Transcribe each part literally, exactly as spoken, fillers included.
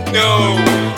No.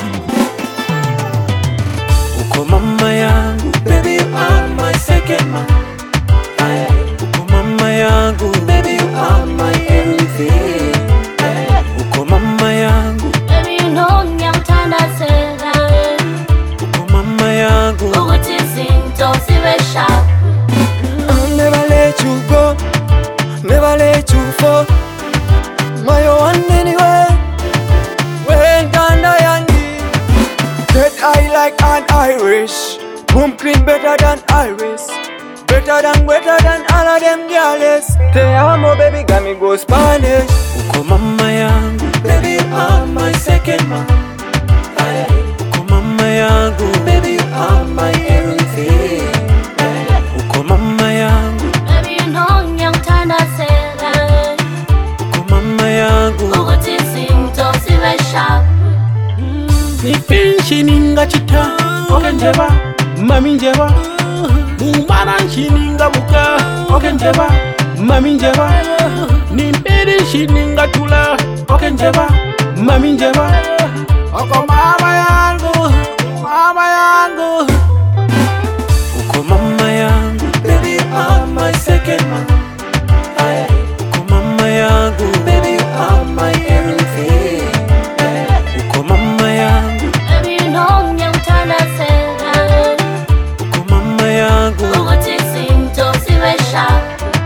Uko mama yangu, baby you are my second man. Aye. Uko mama yangu, baby you are my everything. Aye. Uko mama yangu, baby you know nyamtanda sera. uko mama yangu, Uguti zinto siwe sharp. I'll never let you go, never let you fall. My one anyway. When Danda Yangi, that I like an Irish. Boom clean better than Iris. Better than, better than all of them girls. Te amo baby, got me go Spanish. uko mama yangu, baby you are my second man. Aye. Uko mama yangu, baby you are my everything. Aye. Uko mama yangu, Baby you know nyamtanda sera. uko mama yangu, Uguti zinto siwe sharp. Nipenshi ninga chita okenjeba mami njeba Bumara nshininga buka okenjeba mami njeba Nimperi shininga tula okenjeba mami njeba Oko mama yangu, mama yangu uko mama yangu, baby you are my second man. Aye. Uko mama yangu, baby you are my everything. Aye. Uko mama yangu, Baby you know nyamtanda sera. uko mama yangu, Uguti zinto siwe sharp.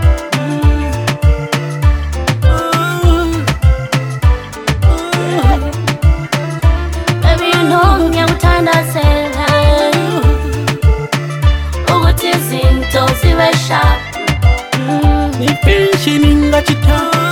Baby you know nyamtanda sera. Uguti zinto siwe sharp. Nipenshi ninga chita